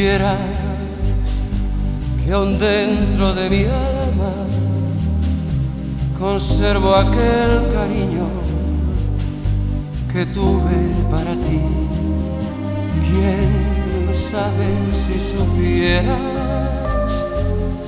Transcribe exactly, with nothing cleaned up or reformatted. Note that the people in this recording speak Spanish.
supieras que aún dentro de mi alma conservo aquel cariño que tuve para ti. Quién sabe si supieras